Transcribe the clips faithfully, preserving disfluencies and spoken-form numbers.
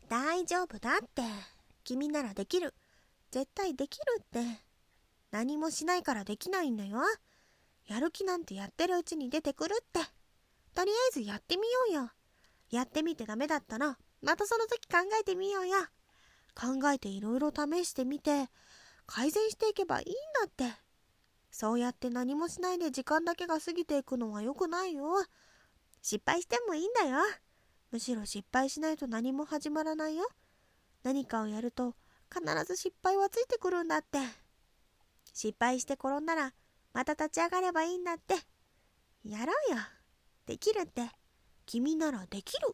大丈夫だって。君ならできる。絶対できるって。何もしないからできないんだよ。やる気なんてやってるうちに出てくるって。とりあえずやってみようよ。やってみてダメだったら、またその時考えてみようよ。考えていろいろ試してみて、改善していけばいいんだって。そうやって何もしないで時間だけが過ぎていくのは良くないよ。失敗してもいいんだよ。むしろ失敗しないと何も始まらないよ。何かをやると必ず失敗はついてくるんだって。失敗して転んだらまた立ち上がればいいんだって。やろうよ。できるって。君ならできる。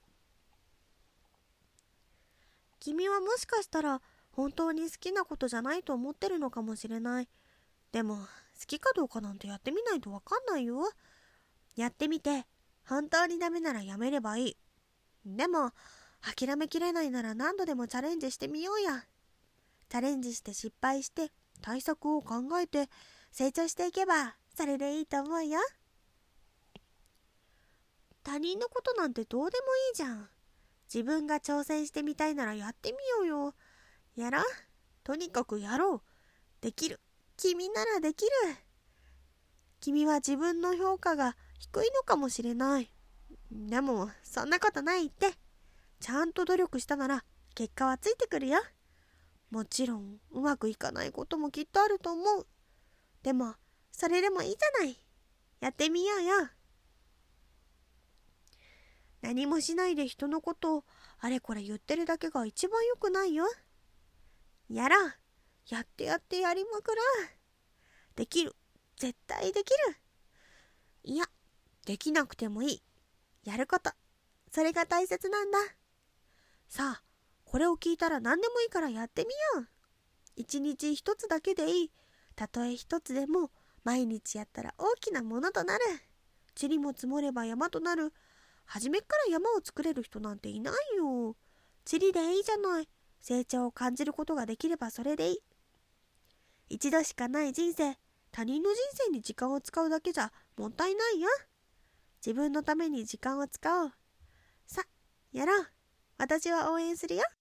君はもしかしたら本当に好きなことじゃないと思ってるのかもしれない。でも好きかどうかなんてやってみないとわかんないよ。やってみて本当にダメならやめればいい。でも諦めきれないなら何度でもチャレンジしてみようや。チャレンジして失敗して対策を考えて成長していけばそれでいいと思うよ。他人のことなんてどうでもいいじゃん。自分が挑戦してみたいならやってみようよ。やろう。とにかくやろう。できる。君ならできる。君は自分の評価が低いのかもしれない。でもそんなことないって。ちゃんと努力したなら結果はついてくるよ。もちろんうまくいかないこともきっとあると思う。でもそれでもいいじゃない。やってみようよ。何もしないで人のことをあれこれ言ってるだけが一番良くないよ。やろう。やってやってやりまくろう。できる。絶対できる。いや、できなくてもいい。やること。それが大切なんだ。さあ、これを聞いたら何でもいいからやってみよう。一日一つだけでいい。たとえ一つでも毎日やったら大きなものとなる。塵も積もれば山となる。初めから山を作れる人なんていないよ。塵でいいじゃない。成長を感じることができればそれでいい。一度しかない人生。他人の人生に時間を使うだけじゃもったいないよ。自分のために時間を使おう。さ、やろう。私は応援するよ。